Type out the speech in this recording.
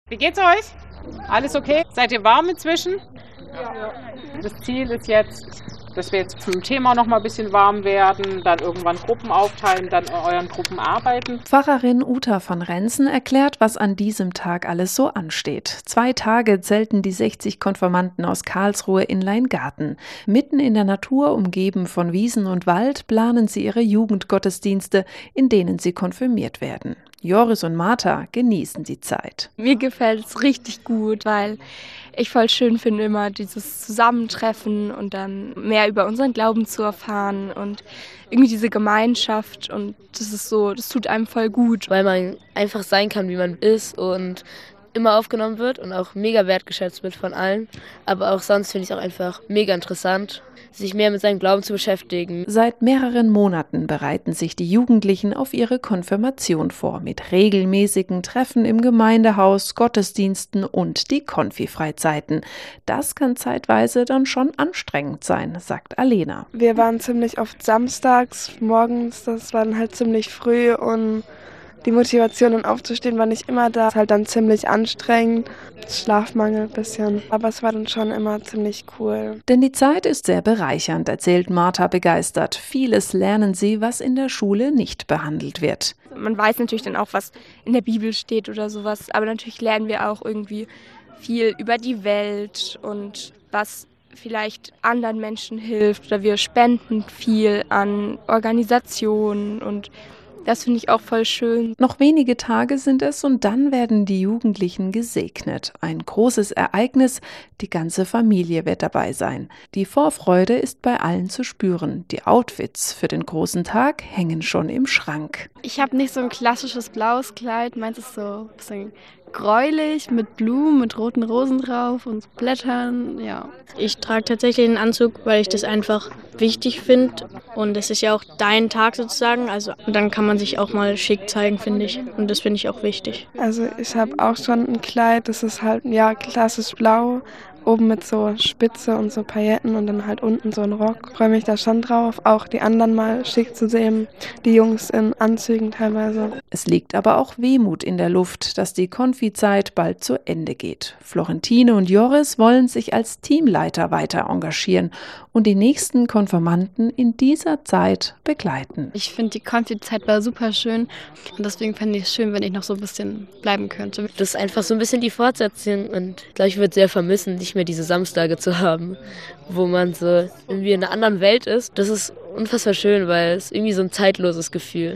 Wie geht's euch? Alles okay? Seid ihr warm inzwischen? Ja. Das Ziel ist jetzt, dass wir jetzt zum Thema noch mal ein bisschen warm werden, dann irgendwann Gruppen aufteilen, dann in euren Gruppen arbeiten. Pfarrerin Uta von Renzen erklärt, was an diesem Tag alles so ansteht. 2 Tage zelten die 60 Konfirmanden aus Karlsruhe in Leingarten. Mitten in der Natur, umgeben von Wiesen und Wald, planen sie ihre Jugendgottesdienste, in denen sie konfirmiert werden. Joris und Martha genießen die Zeit. Mir gefällt es richtig gut, weil ich voll schön finde, immer dieses Zusammentreffen und dann mehr über unseren Glauben zu erfahren und irgendwie diese Gemeinschaft, und das tut einem voll gut. Weil man einfach sein kann, wie man ist und immer aufgenommen wird und auch mega wertgeschätzt wird von allen. Aber auch sonst finde ich es auch einfach mega interessant, sich mehr mit seinem Glauben zu beschäftigen. Seit mehreren Monaten bereiten sich die Jugendlichen auf ihre Konfirmation vor, mit regelmäßigen Treffen im Gemeindehaus, Gottesdiensten und die Konfi-Freizeiten. Das kann zeitweise dann schon anstrengend sein, sagt Alena. Wir waren ziemlich oft samstags morgens, das war dann halt ziemlich früh, und die Motivation, dann aufzustehen, war nicht immer da. Das ist halt dann ziemlich anstrengend, Schlafmangel ein bisschen. Aber es war dann schon immer ziemlich cool. Denn die Zeit ist sehr bereichernd, erzählt Martha begeistert. Vieles lernen sie, was in der Schule nicht behandelt wird. Man weiß natürlich dann auch, was in der Bibel steht oder sowas. Aber natürlich lernen wir auch irgendwie viel über die Welt und was vielleicht anderen Menschen hilft. Oder wir spenden viel an Organisationen, und das finde ich auch voll schön. Noch wenige Tage sind es und dann werden die Jugendlichen gesegnet. Ein großes Ereignis, die ganze Familie wird dabei sein. Die Vorfreude ist bei allen zu spüren. Die Outfits für den großen Tag hängen schon im Schrank. Ich habe nicht so ein klassisches blaues Kleid, meins ist so ein bisschen gräulich mit Blumen, mit roten Rosen drauf und Blättern, ja. Ich trage tatsächlich einen Anzug, weil ich das einfach wichtig finde, und es ist ja auch dein Tag sozusagen, also und dann kann man sich auch mal schick zeigen, finde ich, und das finde ich auch wichtig. Also ich habe auch schon ein Kleid, das ist halt klassisch blau, oben mit so Spitze und so Pailletten und dann halt unten so ein Rock. Freue mich da schon drauf, auch die anderen mal schick zu sehen, die Jungs in Anzügen teilweise. Es liegt aber auch Wehmut in der Luft, dass die Konfi-Zeit bald zu Ende geht. Florentine und Joris wollen sich als Teamleiter weiter engagieren und die nächsten Konfirmanden in dieser Zeit begleiten. Ich finde, die Konfi-Zeit war super schön und deswegen fände ich es schön, wenn ich noch so ein bisschen bleiben könnte. Das ist einfach so ein bisschen die Fortsetzung, und ich glaube, ich würde sehr vermissen, nicht mehr diese Samstage zu haben, wo man so irgendwie in einer anderen Welt ist. Das ist unfassbar schön, weil es irgendwie so ein zeitloses Gefühl.